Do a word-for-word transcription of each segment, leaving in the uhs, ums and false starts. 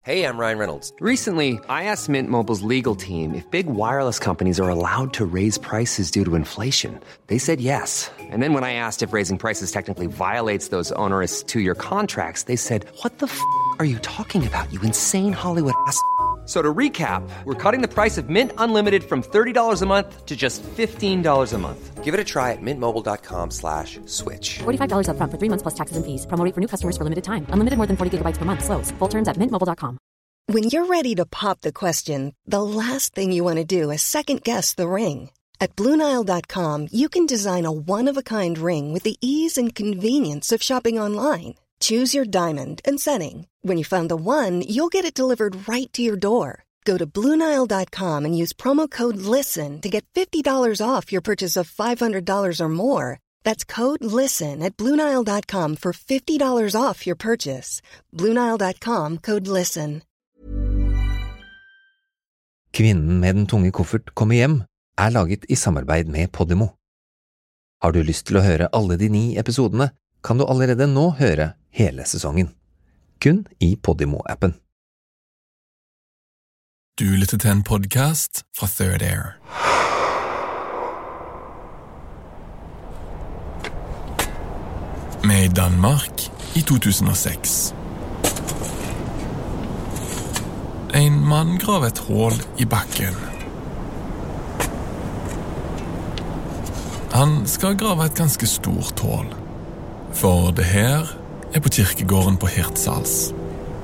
Hey, I'm Ryan Reynolds. Recently, I asked Mint Mobile's legal team if big wireless companies are allowed to raise prices due to inflation. They said yes. And then when I asked if raising prices technically violates those onerous two-year contracts, they said, what the f*** are you talking about, you insane Hollywood ass f- So to recap, we're cutting the price of Mint Unlimited from thirty dollars a month to just fifteen dollars a month. Give it a try at mintmobile.com slash switch. forty-five dollars up front for three months plus taxes and fees. Promo rate for new customers for limited time. Unlimited more than forty gigabytes per month. Slows full terms at mint mobile dot com. When you're ready to pop the question, the last thing you want to do is second-guess the ring. At Blue Nile dot com, you can design a one-of-a-kind ring with the ease and convenience of shopping online. Choose your diamond and setting. When you find the one, you'll get it delivered right to your door. Go to Blue Nile dot com and use promo code LISTEN to get fifty dollars off your purchase of five hundred dollars or more. That's code LISTEN at Blue Nile dot com for fifty dollars off your purchase. Blue Nile dot com, code LISTEN. Kvinnen med den tunge koffert kommer hjem er laget i samarbeid med Podimo. Har du lyst til å høre alle de ni episodene, kan du allerede nå høre hele sesongen. Kun i Podimo-appen. Du lytter til en podcast fra Third Air. Med i Danmark i to tusen og seks. En mann grav et hål i bakken. Han skal grave et ganske stort hål, for det her er på kirkegården på Hirtshals.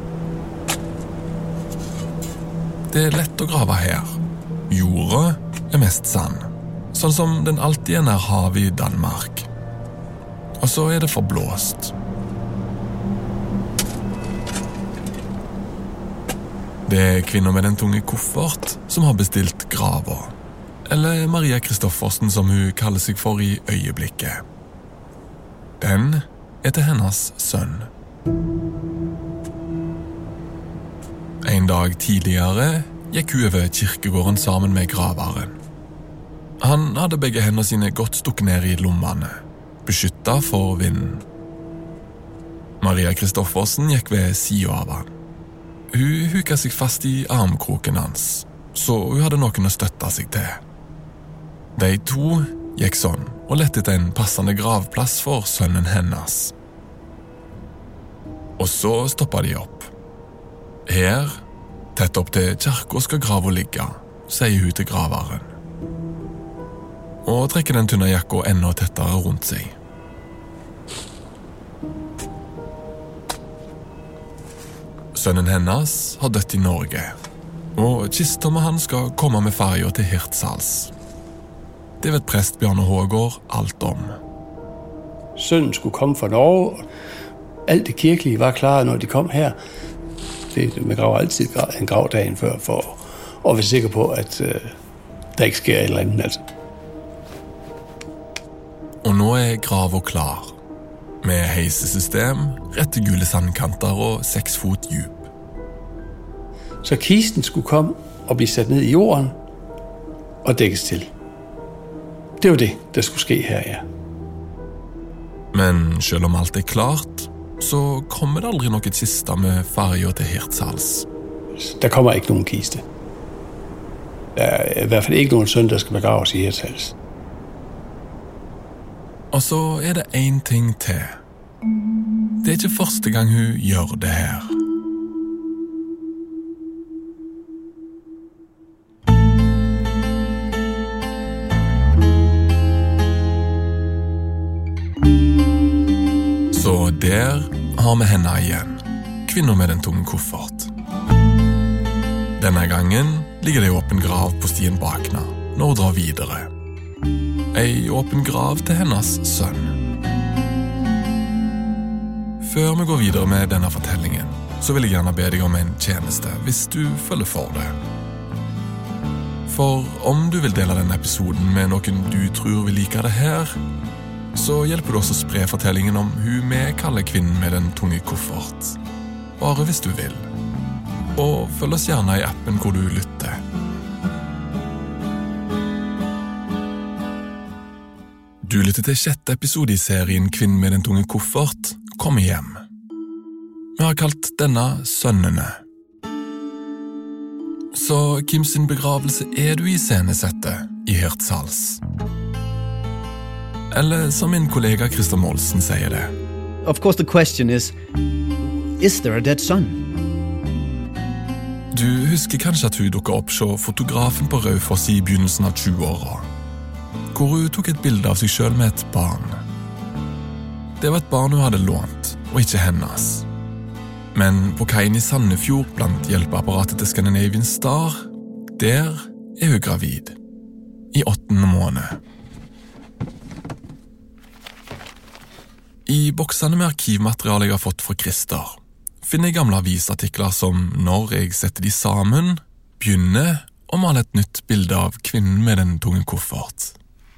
Det er lett å grave her. Jorda er mest sand, sånn som den alltid er nær havet i Danmark. Og så er det forblåst. Det er kvinner med den tunge koffert som har bestilt grava. Eller Maria Kristoffersen, som hun kaller seg for i øyeblikket. Den er til hennes sønn. En dag tidligere gikk hun over kirkegården sammen med gravaren. Han hadde begge hendene sine godt stukket ned i lommene, beskyttet for vinden. Maria Kristoffersen gikk ved siden av han. Hun huket seg fast i armkroken hans, så hun hadde noen å støtte seg til. De to gikk sånn og lette etter en passende gravplass for sønnen hennes. Og så stoppet de opp. Her, tett opp til kirken skal grava ligge, sier hun til gravaren. Og trekker den tynne jakka enda tettere rundt seg. Sønnen hennes har dødt i Norge, og kista med han skal komme med ferja til Hirtshals. Det vet prest Bjarne Hågård alt om. Sønnen skulle komme fra Norge, og alt det kirkelige var klart, når de kom her. Det, man graver altid en grav dagen før, for at være sikker på, at uh, der ikke sker et eller andet. Altså. Og nå er grava klar, med heisesystem, rette gule sandkanter og seks fot djup. Så kisten skulle komme og blive sat ned i jorden og dækkes til. Det var det, der skulle ske her, ja. Men selv om alt er klart, så kommer det aldri noe kista med ferja til Hirtshals. Der kommer ikke nogen kiste. Der er i hvert fald ikke nogen søn, der skal begraves i Hirtshals. Og så er det en ting til. Det er ikke første gang hun gjør det her. Så der har vi henne igjen. Kvinner med den tunge koffert. Denne gangen ligger det i åpen grav på stien bakna når hun drar videre. Ei åpen grav til hennes sønn. Før vi går videre med denne fortellingen, så vil jeg gjerne be deg om en tjeneste hvis du følger for det. For om du vil dele denne episoden med noen du tror vil like det her, så hjelper du også å spre fortellingen om hun vi kaller kvinnen med den tunge koffert. Bare hvis du vil. Og følg oss gjerne i appen hvor du lytter. Du lytter til sjette episode i serien Kvinnen med den tunge koffert, Kom hjem. Vi har kalt denne Sønnene. Så Kim sin begravelse er du i scenesettet i Hirtshals? Eller som min kollega Christer Molsen sier det. Of course the question is, is there a dead son? Du husker kanskje at hun dukket opp så fotografen på Raufoss i begynnelsen av tjueåra, hvor hun tok et bilde av seg selv med et barn. Det var et barn hun hadde lånt, og ikke hennes. Men på kaien i Sandefjord blant hjelpeapparatet til Scandinavian Star, der er hun gravid. I åttende måned. I boksene med arkivmateriale jeg har fått fra Christer, finner jeg gamle avisartikler som, når jeg setter de sammen, begynner å male et nytt bilde av kvinnen med den tunge koffert.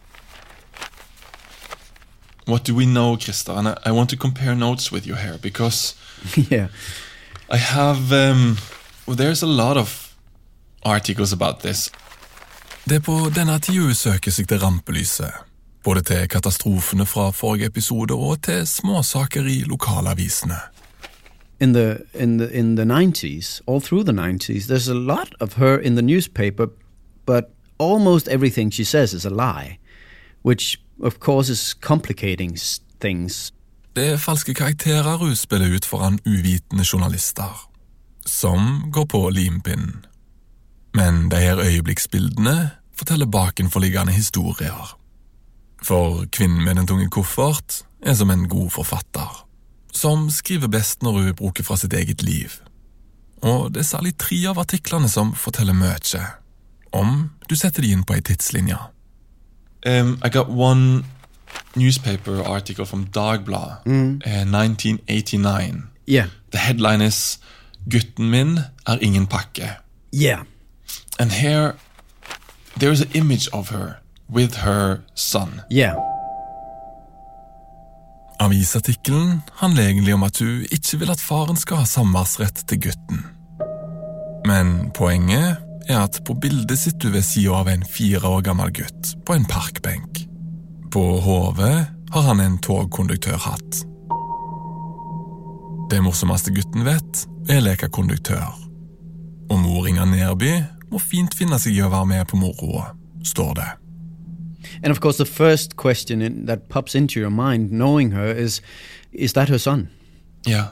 What do we know, Christer? And I, I want to compare notes with you here, because Yeah. I have, um, well, there's a lot of articles about this. Det er på denne tiden hun søker seg til rampelyset, både til katastrofene fra forrige episode og til småsaker i lokalavisene. In the in the in the nineties, all through the nineties, there's a lot of her in the newspaper, but almost everything she says is a lie, which of course is complicating s- things. Det er falske karakterer hun spiller ut foran uvitende journalister, som går på limpinnen. Men de her øyeblikksbildene forteller bakenforliggende historier. For kvinnen med den tunge koffert er som en god forfatter, som skriver best når hun bruker fra sitt eget liv. Og det er særlig tre av artiklene som forteller mye, om du setter de inn på en tidslinje. Um, I got one newspaper article from Dagbladet, Mm. uh, nineteen eighty-nine. Yeah. The headline is, Gutten min er ingen pakke. Yeah. And here, there's an image of her with her son. Yeah. Avisartikkelen handler egentlig om at hun ikke vil at faren skal ha samværsrett til gutten. Men poenget er at på bildet sitter hun ved siden av en fire år gammel gutt på en parkbenk. På hodet har han en togkonduktørhatt. Det morsomste gutten vet er leka konduktør. Og mor Inger Nerby må fint finne seg i å være med på moroa, står det. And of course, the first question in, that pops into your mind, knowing her, is, is that her son? Yeah.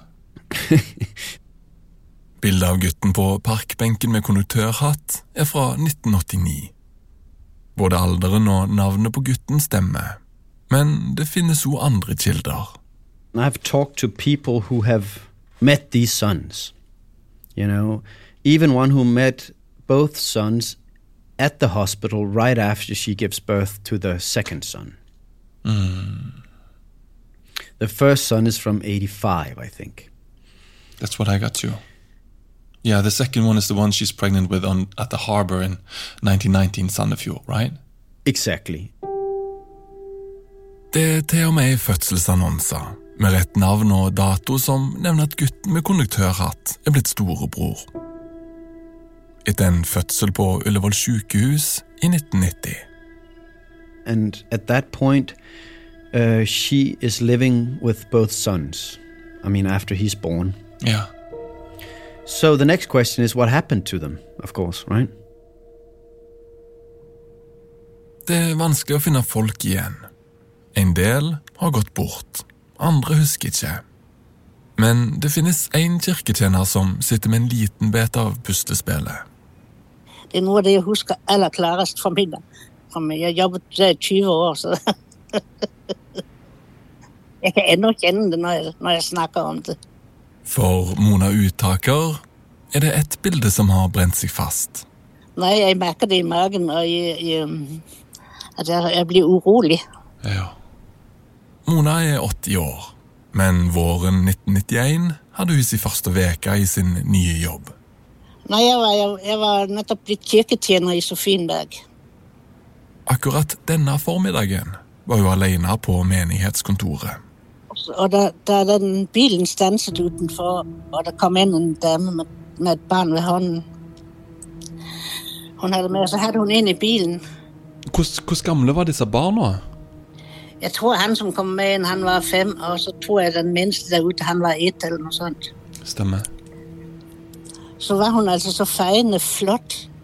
Bildet av gutten på parkbenken med konduktørhatt er fra nitten åttini. Både alderen og navnet på gutten stemmer, men det finnes også andre kilder. I've talked to people who have met these sons. You know, even one who met both sons at the hospital right after she gives birth to the second son. Mm. The first son is from eighty-five, I think. That's what I got too. Yeah, the second one is the one she's pregnant with on at the harbor in nineteen nineteen Sandefjord, right? Exactly. Det er til og med i fødselsannonser, med rett navn og dato som nevner at gutten med konduktørhatt er blitt storebror. Etter en fødsel på Ullevål sykehus i nitten nitti. And at that point, uh, she is living with both sons. I mean, after he's born. Yeah. So the next question is what happened to them, of course, right? Det er vanskelig å finne folk igjen. En del har gått bort, andre husker ikke. Men det finnes en kirketjener som sitter med en liten bit av puslespillet. Det er noe av det jeg husker aller klarest fra min. Jeg jobbet der i tyve år, så jeg kan ennå kjenne det når jeg, når jeg snakker om det. For Mona Uttaker er det et bilde som har brent seg fast. Nei, jeg merker det i magen, og jeg, jeg, at jeg, jeg blir urolig. Ja. Mona er åtti år, men våren nitten nittien hadde hun sin første veka i sin nye jobb. Nei, jeg var, jeg, jeg var nettopp blitt kirketjener i Sofienberg. Akkurat denne formiddagen var hun alene på menighetskontoret. Og da, da den bilen stanset utenfor, og der kom inn en dame med, med et barn ved hånden. Hun hadde med, så hadde hun inn i bilen. Hvor, hvor gamle var disse barna? Jeg tror han som kom med inn, han var fem, og så tror jeg den minste der ute, han var ett eller noe sånt. Stemmer. Så var hun altså så fejende flot.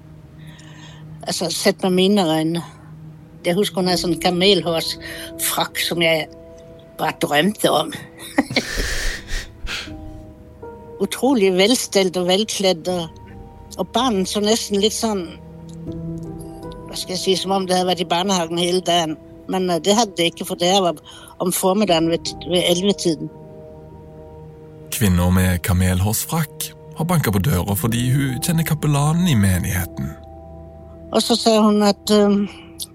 altså, sett med mine øjne. Jeg husker, hun havde sådan en kamelhårsfrak, som jeg bare drømte om. Utrolig velstelt og velklædt, og, og barnet så næsten lidt sådan, hvad skal jeg sige, som om det havde været i barnehagen hele dagen. Men uh, det havde det ikke, for det her var om formiddagen ved, ved elleve-tiden. Kvinner med kamelhårsfrakk har banket på døra fordi hun kjenner kapellanen i menigheten. Og så sagde hun, at, uh,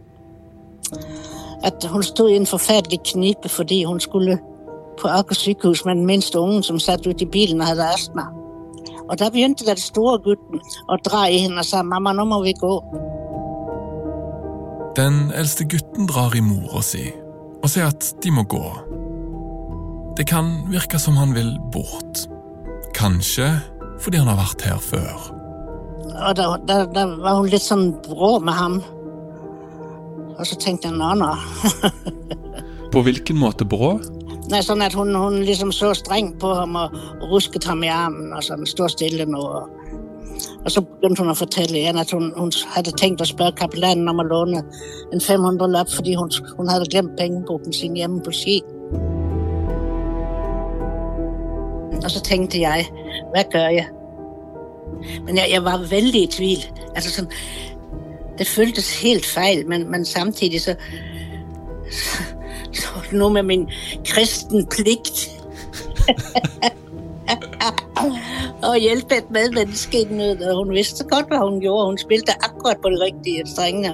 at hun stod i en forfærdelig knibe, fordi hun skulle på Aker sykehus med den mindste unge, som satt ut i bilen og havde astma. Og der begyndte der det store gutten at dra i hende og sagde, mamma, nå må vi gå. Den eldste gutten drar i mora si og sier at de må gå. Det kan virke som han vil bort. Kanskje fordi han har vært her før. Og der, der, der var hun lidt sådan brå med ham. Og så tænkte jeg, nå, nå. På hvilken måte brå? Nej, sådan at hun, hun ligesom så strengt på ham og rusket ham i armen og sådan stod stille nu. Og, og så begyndte hun at fortælle igen, at hun, hun havde tænkt at spørge kapellanen om at låne en fem hundrede lap, fordi hun, hun havde glemt pengebogen sin hjemme på Ski. Og så tænkte jeg, hvad gør jeg? Men jeg, jeg var vældig i tvivl. Altså sådan, det føltes helt fejl, men, men samtidig så... så nu med min kristen pligt og hjælpe et medmenneske i nød, og hun vidste godt, hvad hun gjorde. Hun spilte akkurat på det rigtige strenge.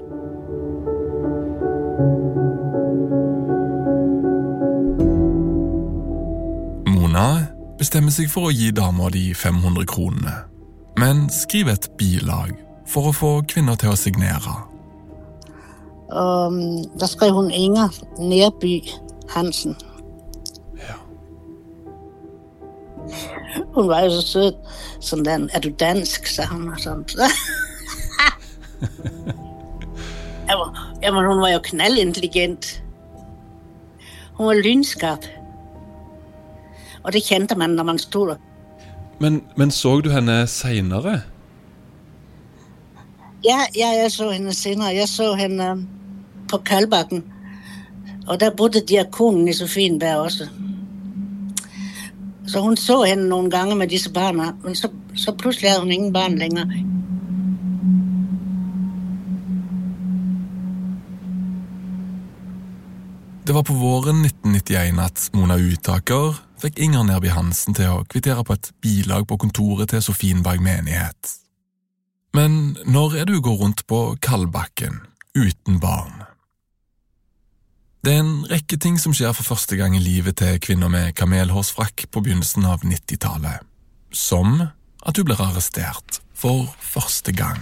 Mona bestemmer sig for at give damer de fem hundrede kronene, men skriver et bilag for at få kvinder til at signere. Og der skrev hun Inger Nærby Hansen. Ja. Hun var jo så sød, sådan den, er du dansk, sagde hun og sådan. jamen, jamen, hun var jo knaldintelligent. Hun var lynskarp. Og det kendte man, når man stod der. Men, men så du henne senere? Ja, ja, jeg så hende senere. Jeg så hende på Kalbakken. Og der bodde diakonen i Sofienberg også. Så hun så hende nogle gange med disse barn, men så, så pludselig havde hun ingen barn længere. Det var på våren nitten nittien at Mona Utaker fikk Inger Nærby Hansen til å kvittere på et bilag på kontoret til Sofienberg menighet. Men når er du går rundt på Kalbakken uten barn? Det er en rekke ting som skjer for første gang i livet til kvinner med kamelhårsfrakk på begynnelsen av nittitallet. Som at du blir arrestert for første gang.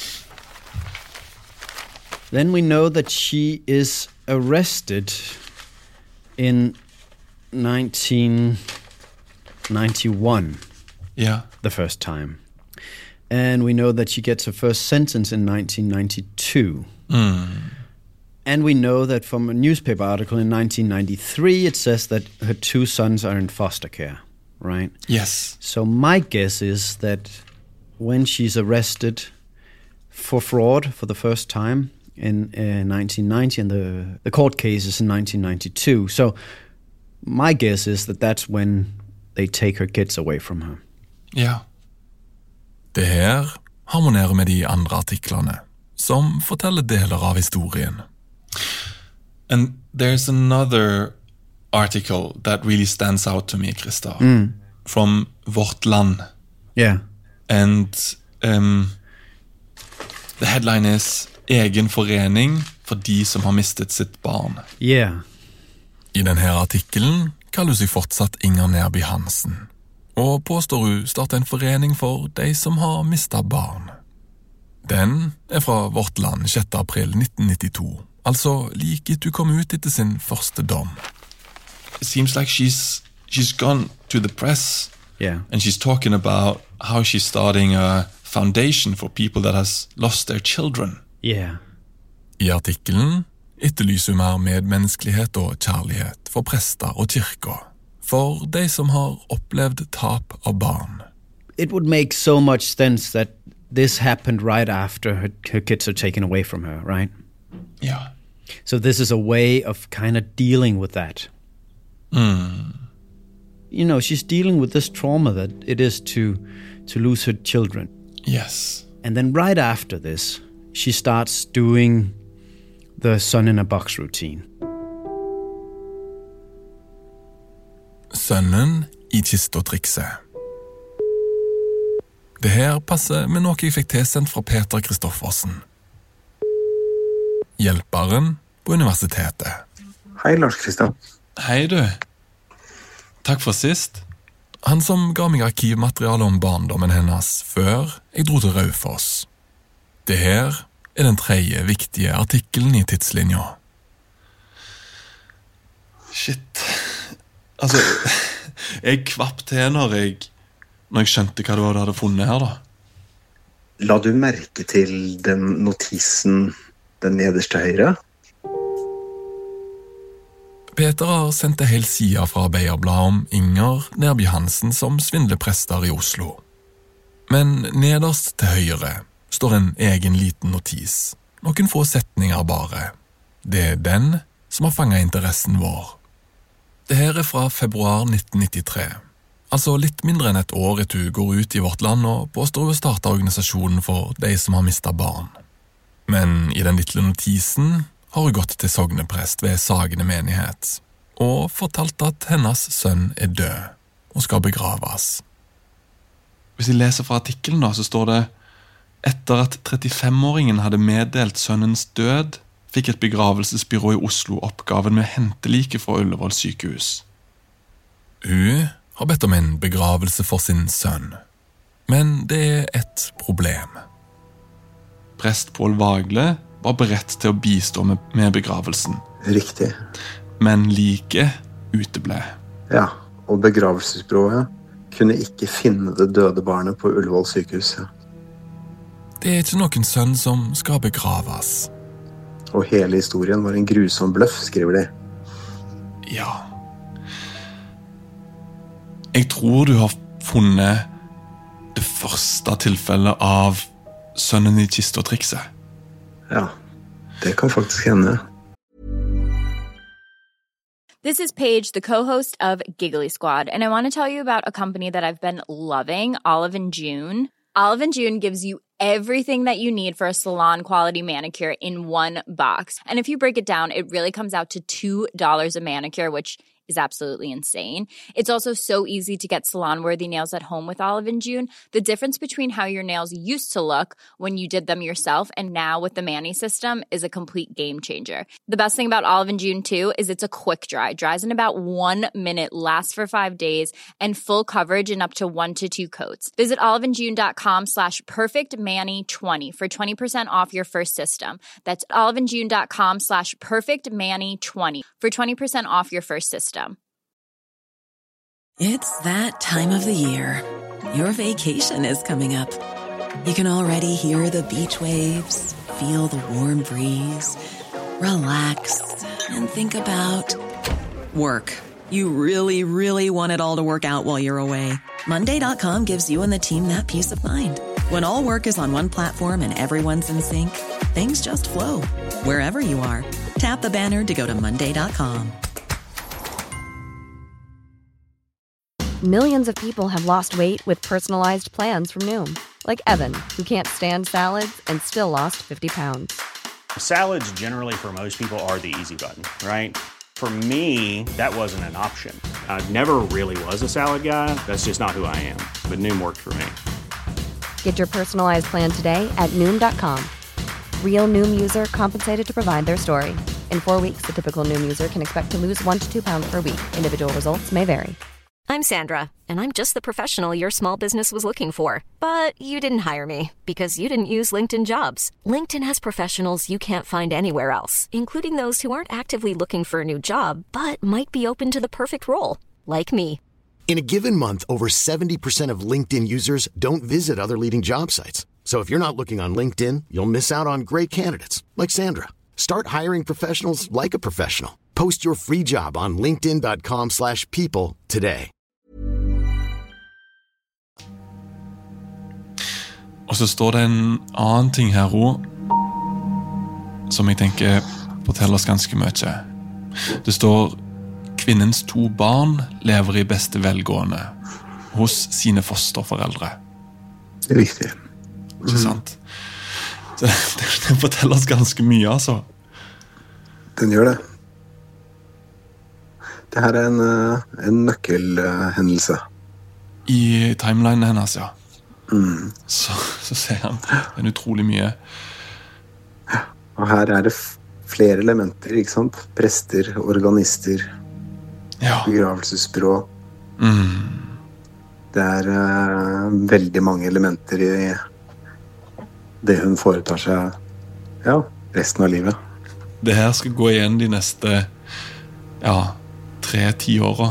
Then we know that she is arrested in nineteen ninety-one. Yeah. The first time. And we know that she gets her first sentence in nineteen ninety-two. Mm. And we know that from a newspaper article in nineteen ninety-three, it says that her two sons are in foster care, right? Yes. So my guess is that when she's arrested for fraud for the first time in uh, nineteen ninety, and the, the court case is in nineteen ninety-two, so my guess is that that's when they take her kids away from her. Ja. Det her harmonerer med de andre artiklene, som forteller deler av historien. And there's another article that really stands out to me, Krista, Mm. from Vårt Land. Yeah. And um, the headline is Egen forening for de som har mistet sitt barn. Yeah. I denne artikkelen kaller hun seg fortsatt Inger Nærby Hansen, og påstår hun starter en forening for de som har mistet barn. Den er fra Vårt Land sjette april nitten nittito, altså like etter hun kom ut etter sin første dom. It seems like she's she's gone to the press, Yeah. and she's talking about how she's starting a foundation for people that has lost their children. Yeah. I artikkelen etterlyser hun mer medmenneskelighet og kjærlighet for prester og kirker, for de som har opplevd tap av barn. It would make so much sense that this happened right after her, her kids are taken away from her, right? Yeah. So this is a way of kind of dealing with that. Mm. You know, she's dealing with this trauma that it is to to lose her children. Yes. And then right after this, she starts doing the son in a box routine. Sønnen i kistotrikset. Det her passer med noe jeg fikk tilsendt fra Peter Kristoffersen. Hjelperen på universitetet. Hei, Lars Kristian. Hei du. Takk for sist. Han som ga meg arkivmateriale om barndommen hennes før jeg dro til Raufoss. Det her er den tredje viktige artikkelen i tidslinja. Shit. Altså, jeg kvapp til når jeg, når jeg skjønte hva det var du hadde funnet her da. La du merke til den notisen den nederste høyre? Peter har sendt en hel side fra Arbeiderbladet om Inger Nerby Hansen som svindleprester i Oslo. Men nederst til høyre står en egen liten notis. Noen få setninger bare. Det er den som har fanget interessen vår. Det her er fra februar nitten nittitre. Altså litt mindre enn et år etter hun går ut i vårt land og påstår å starte organisasjonen for de som har mistet barn. Men i den lille notisen har hun gått til sogneprest ved Sagene menighet og fortalt at hennes sønn er død og skal begraves. Hvis jeg leser fra artikkelen da, så står det etter at trettifem-åringen hadde meddelt sønnens død, fikk et begravelsesbyrå i Oslo oppgaven med å hente like fra Ullevål sykehus. Hun har bedt om en begravelse for sin sønn, men det er et problem. Prest Pål Vagle var beredt til å bistå med, med begravelsen. Riktig. Men like uteble. Ja, og begravelsesbyrået kunne ikke finne det døde barnet på Ullevål sykehus. Det er ikke noen sønn som skal begraves. Og hele historien var en grusom bløff, skriver de. Ja. Jeg tror du har funnet det første tilfellet av sønnen i kistotrikset. Ja, det kan faktisk hende. This is Paige, the co-host of Giggly Squad, and I want to tell you about a company that I've been loving, Olive and June. Olive and June gives you everything that you need for a salon-quality manicure in one box. And if you break it down, it really comes out to two dollars a manicure, which is absolutely insane. It's also so easy to get salon-worthy nails at home with Olive and June. The difference between how your nails used to look when you did them yourself and now with the Mani system is a complete game changer. The best thing about Olive and June, too, is it's a quick dry. Dries in about one minute, lasts for five days, and full coverage in up to one to two coats. Visit oliveandjune.com slash perfectmani20 for twenty percent off your first system. That's oliveandjune.com slash perfectmani20 for twenty percent off your first system. It's that time of the year. Your vacation is coming up. You can already hear the beach waves, feel the warm breeze, relax, and think about work. You really, really want it all to work out while you're away. Monday dot com gives you and the team that peace of mind. When all work is on one platform and everyone's in sync, things just flow. Wherever you are, tap the banner to go to Monday dot com. Millions of people have lost weight with personalized plans from Noom. Like Evan, who can't stand salads and still lost fifty pounds. Salads generally for most people are the easy button, right? For me, that wasn't an option. I never really was a salad guy. That's just not who I am. But Noom worked for me. Get your personalized plan today at Noom dot com. Real Noom user compensated to provide their story. In four weeks, the typical Noom user can expect to lose one to two pounds per week. Individual results may vary. I'm Sandra, and I'm just the professional your small business was looking for. But you didn't hire me because you didn't use LinkedIn Jobs. LinkedIn has professionals you can't find anywhere else, including those who aren't actively looking for a new job, but might be open to the perfect role, like me. In a given month, over seventy percent of LinkedIn users don't visit other leading job sites. So if you're not looking on LinkedIn, you'll miss out on great candidates, like Sandra. Start hiring professionals like a professional. Post your free job on linkedin dot com slash people today. Og så står det en annen ting her også, som jeg tenker forteller oss ganske mye. Det står kvinnens to barn lever i beste velgående hos sine fosterforeldre. Riktig. Ikke sant? Så det, det forteller oss ganske mye, altså. Den gjør det. Det her er en, en nøkkelhendelse. I timelinen hennes, ja. Mm. Så, så ser han en utrolig mye. Og her er det flere elementer, ikke sant? Prester, organister, ja. Begravelsesbyrå. Mm. Det er uh, veldig mange elementer i det hun foretar seg, ja, resten av livet. Det her skal gå igjen de neste, ja, tre-ti åra.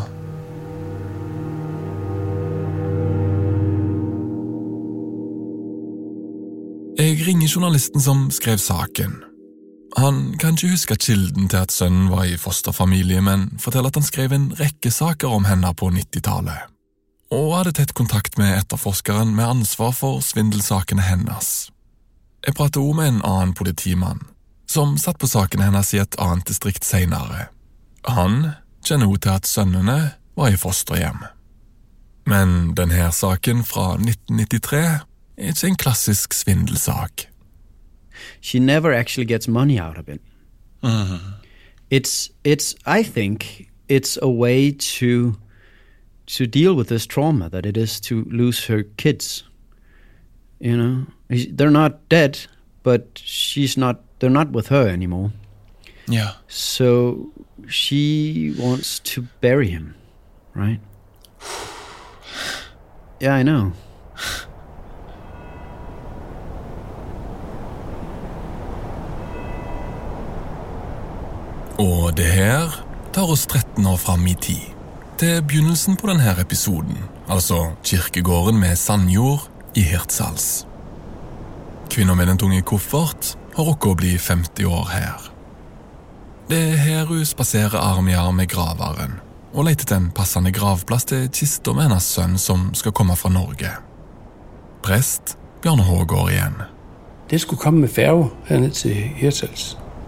Jeg ringer journalisten som skrev saken. Han kan ikke huske kilden til at sønnen var i fosterfamilie, men forteller at han skrev en rekke saker om henne på nittitallet, og hadde tett kontakt med etterforskeren med ansvar for svindelsakene hennes. Jeg pratet også med en annen politimann, som satt på sakene hennes i et annet distrikt senere. Han kjenner også til at sønnene var i fosterhjem. Men denne saken fra nitten nittitre er ikke en klassisk svindelsak. She never actually gets money out of it. Mm. It's, it's, I think it's a way to, to deal with this trauma that it is to lose her kids. You know, they're not dead, but she's not, they're not with her anymore. Yeah. So she wants to bury him, right? Yeah, I know. Og det her tar oss tretten år fram i tid, til begynnelsen på denne episoden, altså kirkegården med sandjord i Hirtshals. Kvinner med den tunge koffert har rukket å bli femti år her. Det er her hun spaserer arm i arm med gravaren, og leter til en passende gravplass til kista med hennes sønn som skal komme fra Norge. Prest Bjarne Hågård igjen. Det skulle komme med færge herned til Hirtshals.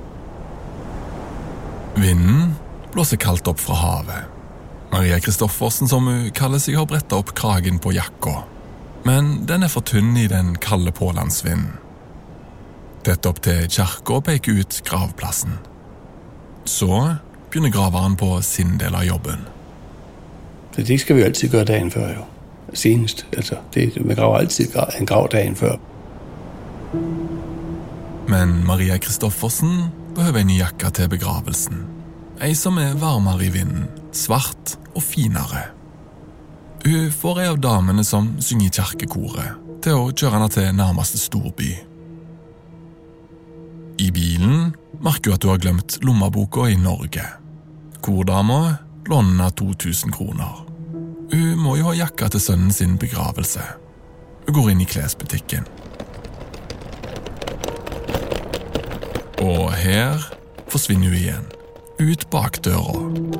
Vinden blåser kaldt opp fra havet. Maria Kristoffersen, som hun kaller seg, har brettet opp kragen på jakka. Men den er for tynn i den kalde pålandsvinden. Tett opp til kirka peker ut gravplassen. Så begynner graveren på sin del av jobben. Så det skal vi altid gøre dagen før, jo. Senest. Altså, det, man graver altid en grav dagen før. Men Maria Kristoffersen behøver en ny jakke til begravelsen. Ei som er varmere i vinden, svart og finere. Hun får ei av damene som synger i kirkekoret, til å kjøre henne til nærmeste storby. I bilen merker hun at hun har glemt lommeboka i Norge. Kordama låner henne to tusen kroner. Hun må jo ha jakka til sønnen sin begravelse. Hun går inn i klesbutikken. Og her forsvinner hun igjen, ut bak døra.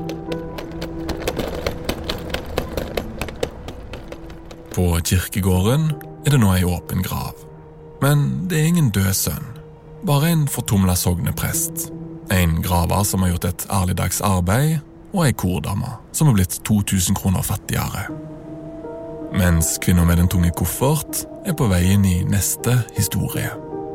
På kirkegården er det nå en åpen grav. Men det er ingen død sønn, bare en fortumlet sogneprest. En graver som har gjort et ærligdags arbeid, og en kordama som har blitt to tusen kroner fattigere. Mens kvinner med den tunge koffert er på veien i neste historie.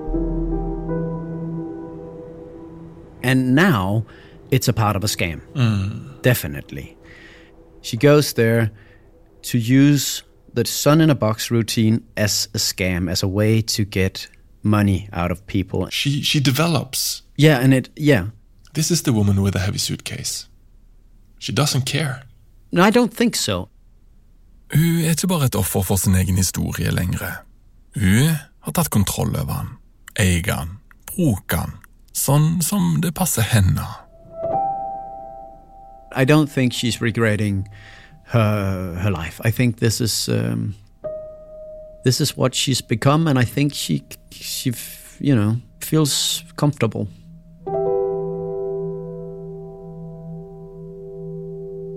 And now it's a part of a scam. Mm. Definitely. She goes there to use the son in a box routine as a scam, as a way to get money out of people. She she develops. Yeah, and it yeah. This is the woman with a heavy suitcase. She doesn't care. No, I don't think so. Hun er ikke bare et offer for sin egen historie lengre. Hun har tatt kontroll over han, eier han, bruker han, sånn som det passer henne. I don't think she's regretting her her life. I think this is um, this is what she's become, and I think she she you know feels comfortable.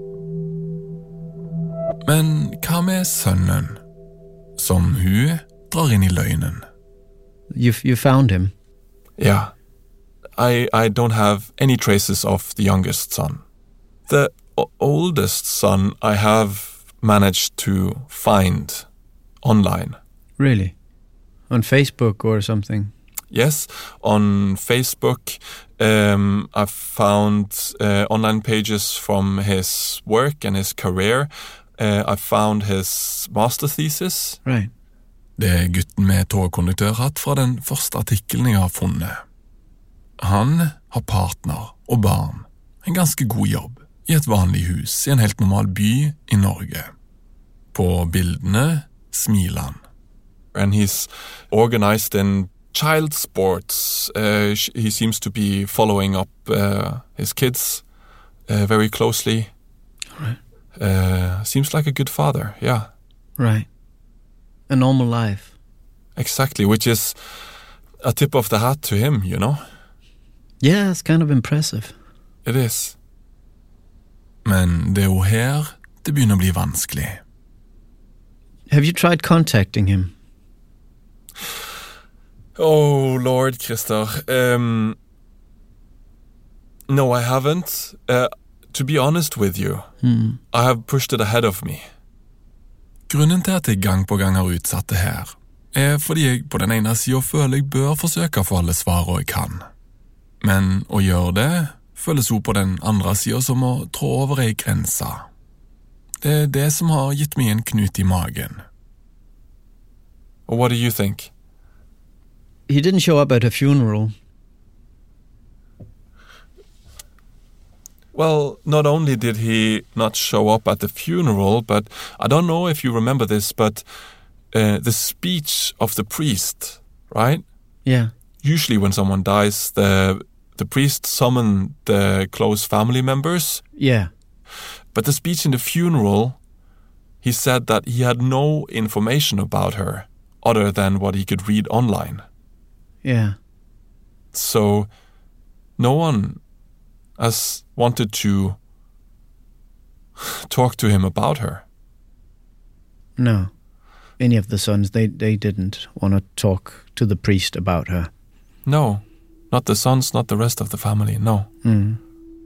Men hva med sønnen, som hun drar inn I løgnen. You you found him? Yeah. I, I don't have any traces of the youngest son. The o- oldest son I have managed to find online. Really? On Facebook or something? Yes, on Facebook. Um, I've found uh, online pages from his work and his career. Uh, I found his master thesis. Right. Det er gutten med togkonduktørhatt fra den første artikkelen jeg har funnet. Han har partner og barn, en ganske god jobb, I et vanlig hus I en helt normal by I Norge. På bildene smiler han. And he's organized in child sports. Uh, he seems to be following up uh, his kids uh, very closely. Right. Uh, seems like a good father, yeah. Right. A normal life. Exactly, which is a tip of the hat to him, you know? Yeah, it's kind of impressive. It is. Men det er jo her det begynner å bli vanskelig. Have you tried contacting him? Oh, Lord, Christer. Um, no, I haven't. Uh, to be honest with you, Hmm. I have pushed it ahead of me. Grunnen til at jeg gang på gang har utsatt det her, er fordi jeg på den ene siden føler jeg bør forsøke å få alle svarene jeg kan. Men å gjøre det føles jo på den andre siden som å trå over ei grense. Det er det som har gitt meg en knut I magen. What do you think? He didn't show up at her funeral. Well, not only did he not show up at the funeral, but I don't know if you remember this, but uh, the speech of the priest, right? Yeah. Usually when someone dies, the the priest summoned the close family members. Yeah. But the speech in the funeral, he said that he had no information about her other than what he could read online. Yeah. So no one has wanted to talk to him about her. No. Any of the sons, they, they didn't want to talk to the priest about her. No. Not the sons, not the rest of the family, no. Mm.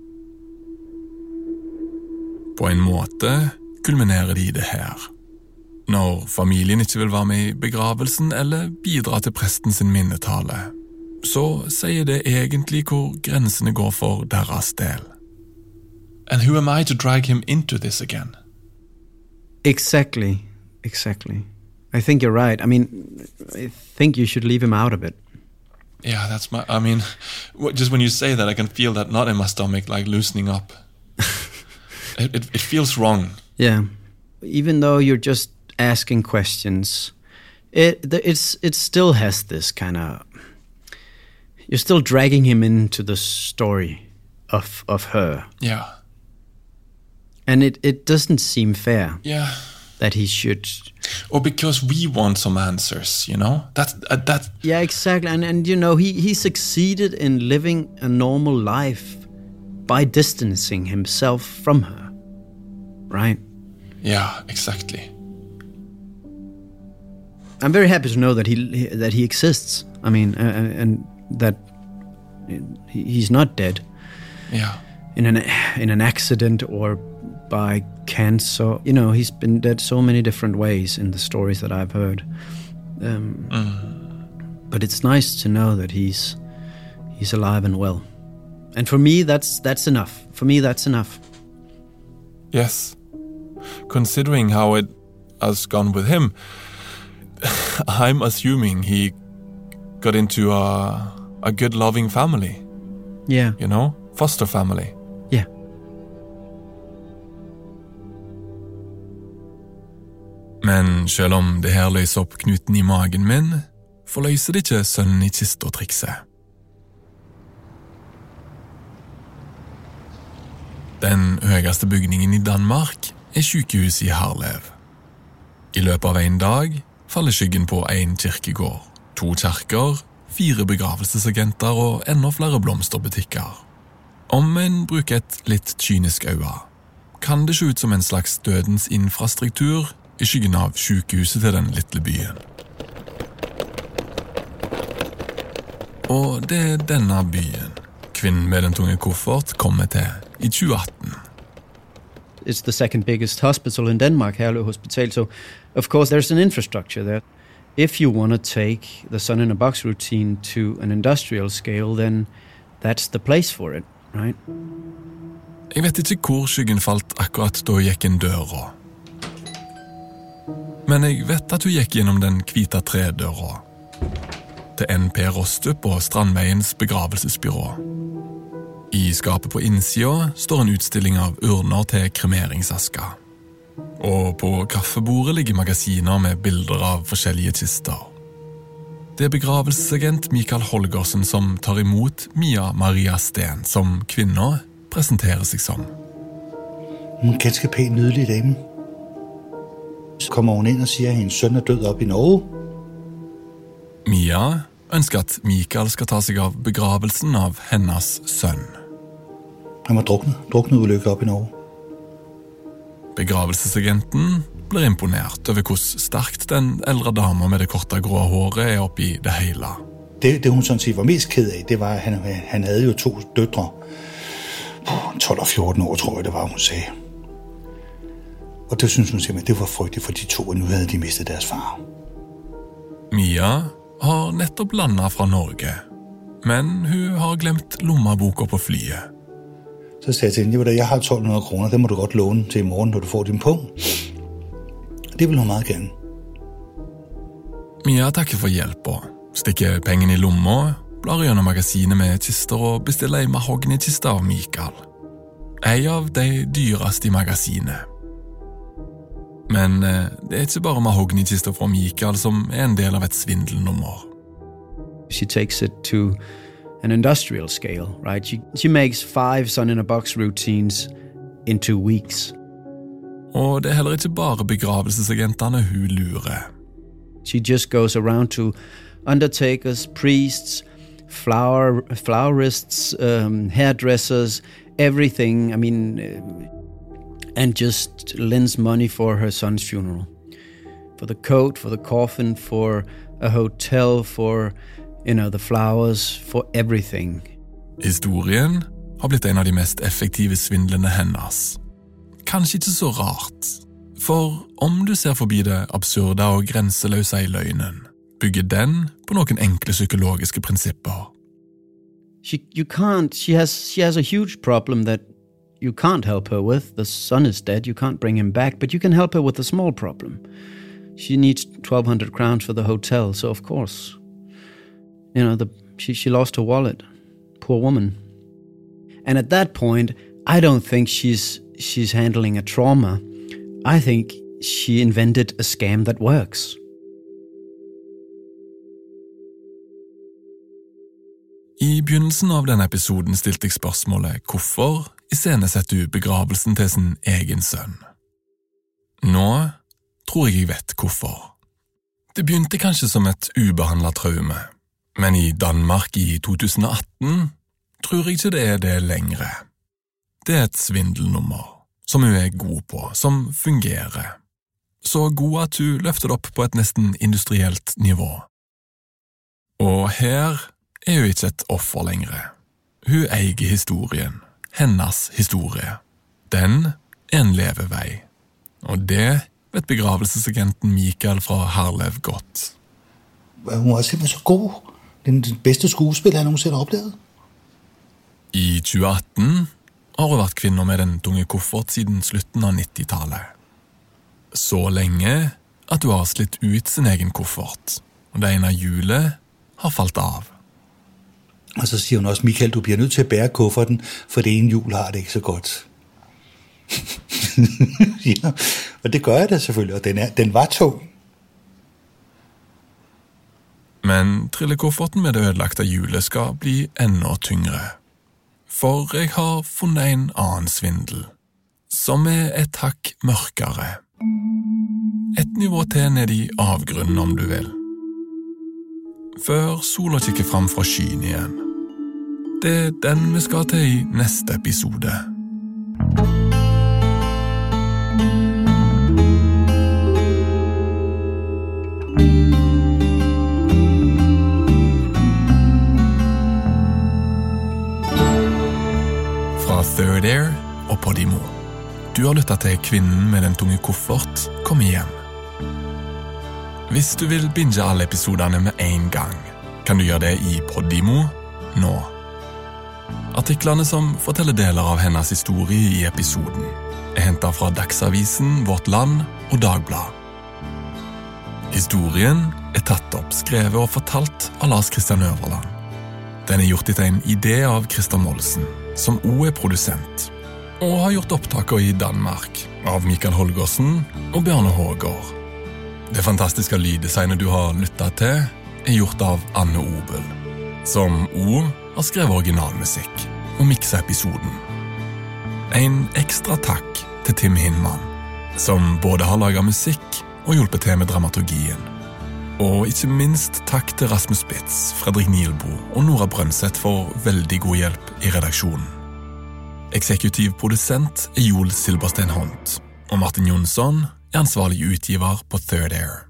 På en måte kulminerer de I det her. Når familien ikke vil være med I begravelsen eller bidra til presten sin minnetale, så sier det egentlig hvor grensene går for deres del. And who am I to drag him into this again? Exactly. Exactly. I think you're right. I mean, I think you should leave him out of it. Yeah, that's my, I mean, just when you say that, I can feel that knot in my stomach, like loosening up. it, it, it feels wrong. Yeah. Even though you're just asking questions, it it's it still has this kind of, you're still dragging him into the story of of her. Yeah. And it, it doesn't seem fair. Yeah. That he should. Or because we want some answers, you know? That, uh, that... Yeah, exactly. And, and you know, he, he succeeded in living a normal life by distancing himself from her. Right? Yeah, exactly. I'm very happy to know that he that he exists. I mean, uh, and that he's not dead. Yeah. In an in an accident or by cancer. You know, he's been dead so many different ways in the stories that I've heard. Um, mm. But it's nice to know that he's he's alive and well. And for me, that's that's enough. For me, that's enough. Yes. Considering how it has gone with him, I'm assuming he got into a a good, loving family. Yeah. You know? Foster family. Yeah. Men selv om det her løser opp knuten I magen min, forløser det ikke sønnen I kista-trikset. Den høyeste bygningen I Danmark er sykehuset I Harlev. I løpet av en dag faller skyggen på en kirkegård, to kjerker, fire begravelsesagenter og enda flere blomsterbutikker. Om en bruker et litt kynisk øye, kan det se ut som en slags dødens infrastruktur I skyggen av sykehuset til den lille byen. Og det er denne byen kvinnen med den tunge koffert kommer til i tjue atten. It's the second biggest hospital in Denmark, Herlev Hospital, so of course there's an infrastructure there. If you want to take the sun in a box routine to an industrial scale, then that's the place for it, right? Jeg vet ikke hvor skyggen falt akkurat da hun gikk inn døra. Men jeg vet at hun gikk gjennom den hvite tredøra til N P Rostrup og Strandveiens begravelsesbyrå. I skapet på innsida står en utstilling av urner til kremeringsaska. Og på kaffebordet ligger magasiner med bilder av forskjellige kister. Det er begravelsesagent Mikael Holgersen som tar imot Mia Maria Sten, som kvinner presenterer seg som. En ganske pæn, nydelig dame. Så kommer hun inn og sier at hendes sønn er død oppe i Norge. Mia ønsker at Mikael skal ta seg av begravelsen av hennes sønn. Han var druknet, druknet ulykke oppe i Norge. Begravelsesagenten blir imponert over hvor sterkt den eldre dama med det korte grå håret er oppi det hele. Det, det hun sådan set var mest ked af, det var, at han, han havde jo to døtre. tolv og fjorten år, tror jeg, det var, hun sagde. Og det synes hun simpelthen, det var frygteligt for de to, og nu havde de mistet deres far. Mia har nettopp landet fra Norge, men hun har glemt lommeboka på flyet. Så sagde jeg til hende, jeg har tolv hundrede kroner, det må du godt låne til i morgen, når du får din pung. Det vil hun meget gerne. Mia takker for hjelpa, stikker pengene i lomma, blar gjennom magasinet med kister og bestiller en mahognikiste av Mikael. En av de dyreste i magasinet. Men det er ikke bare mahognikister fra Mikael som er en del av et svindelnummer. She takes it to an industrial scale, right? She, she makes five sun-in-a-box routines in two weeks. Og det er heller ikke bare begravelsesagentene hun lurer. She just goes around to undertakers, priests, flower, flowerists, um, hairdressers, everything, I mean, uh, and just lends money for her son's funeral. For the coat, for the coffin, for a hotel, for, you know, the flowers, for everything. Historien har blitt en av de mest effektive svindlene hennes. Kanskje ikke så rart, for om du ser forbi det absurde og grenseløse i løgnen, bygger den på noen enkle psykologiske prinsipper. She, you can't, she has, she has a huge problem that you can't help her with. The son is dead, you can't bring him back, but you can help her with a small problem. She needs twelve hundred crowns for the hotel, so of course, you know, the, she, she lost her wallet. Poor woman. And at that point, I don't think she's, she's handling a trauma. I think she invented a scam that works. I begynnelsen av denne episoden stilte jeg spørsmålet hvorfor iscenesetter du begravelsen til sin egen sønn. Nå tror jeg jeg vet hvorfor. Det begynte kanskje som et ubehandlet traume, men i Danmark i to tusen og atten tror jeg ikke det er det lengre. Det er et svindelnummer som hun er god på, som fungerer. Så god at hun løfter det opp på et nesten industrielt nivå. Og her er hun ikke et offer lengre. Hun eier historien, hennes historie. Den er en levevei. Og det vet begravelsesagenten Mikael fra Herlev godt. Hun var simpelthen så god. Den bedste skuespiller jeg nogensinde har oplevet. I tjue atten har hun vært kvinner med den tunge koffert siden slutten av nittitallet. Så lenge at hun har slitt ut sin egen koffert, og det ene hjulet har falt av. Og så sier hun også, Mikael, du bliver nødt til at bære kufferten, for det ene hjul har det ikke så godt. Ja, og det gør jeg da selvfølgelig, og den, er, den var tung. Men trillekofferten med det ødelagte hjulet skal bli enda tyngre. For jeg har funnet en annen svindel, som er et hakk mørkere. Et nivå til ned i avgrunnen, om du vil. Før sola kikker frem fra skyen igjen. Det er den vi skal til i neste episode. Third Air og Podimo. Du har lyttet til Kvinnen med den tunge koffert kommer hjem. Hvis du vil binge alle episodene med en gang, kan du gjøre det i Podimo nå. Artiklene som forteller deler av hennes historie i episoden er hentet fra Dagsavisen, Vårt Land og Dagblad. Historien er tatt opp, skrevet og fortalt av Lars Christian Øverland. Den er gjort etter en idé av Christer Molsen, som også er produsent, og har gjort opptaker i Danmark av Mikael Holgersen og Bjarne Hågård. Det fantastiske lyddesignet du har lyttet til er gjort av Anne Obel, som også har skrevet originalmusikk og mikset episoden. En ekstra takk til Tim Hinman, som både har laget musikk og hjulpet til med dramaturgien. Og ikke minst takk til Rasmus Spitz, Fredrik Nielbo og Nora Brønseth for veldig god hjelp i redaksjonen. Eksekutiv produsent er Joel Silberstein Hånd, og Martin Jonsson er ansvarlig utgiver på Third Air.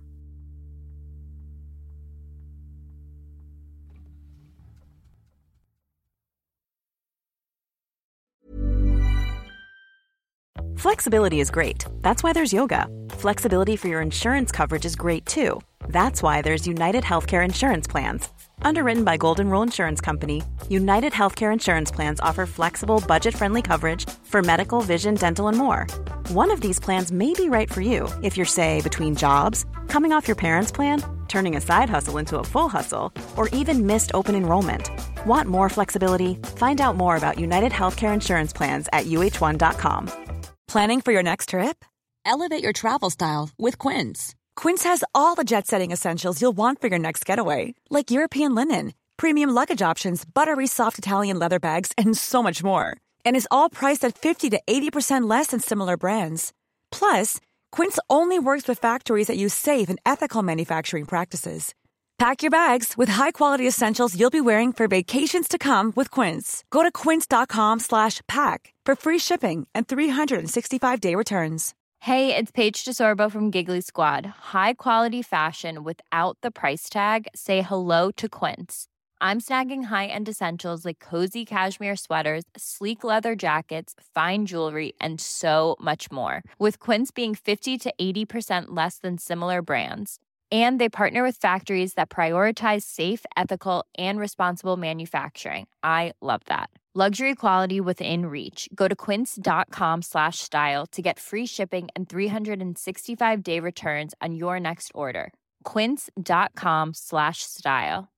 Flexibility is great. That's why there's yoga. Flexibility for your insurance coverage is great too. That's why there's United Healthcare Insurance Plans. Underwritten by Golden Rule Insurance Company, United Healthcare Insurance Plans offer flexible, budget-friendly coverage for medical, vision, dental, and more. One of these plans may be right for you if you're, say, between jobs, coming off your parents' plan, turning a side hustle into a full hustle, or even missed open enrollment. Want more flexibility? Find out more about United Healthcare Insurance Plans at U H one dot com. Planning for your next trip? Elevate your travel style with Quince. Quince has all the jet-setting essentials you'll want for your next getaway, like European linen, premium luggage options, buttery soft Italian leather bags, and so much more. And is all priced at fifty to eighty percent less than similar brands. Plus, Quince only works with factories that use safe and ethical manufacturing practices. Pack your bags with high-quality essentials you'll be wearing for vacations to come with Quince. Go to quince.com slash pack for free shipping and three sixty-five day returns. Hey, it's Paige DeSorbo from Giggly Squad. High quality fashion without the price tag. Say hello to Quince. I'm snagging high-end essentials like cozy cashmere sweaters, sleek leather jackets, fine jewelry, and so much more. With Quince being fifty to eighty percent less than similar brands. And they partner with factories that prioritize safe, ethical, and responsible manufacturing. I love that. Luxury quality within reach. Go to quince.com slash style to get free shipping and three sixty-five day returns on your next order. Quince.com slash style.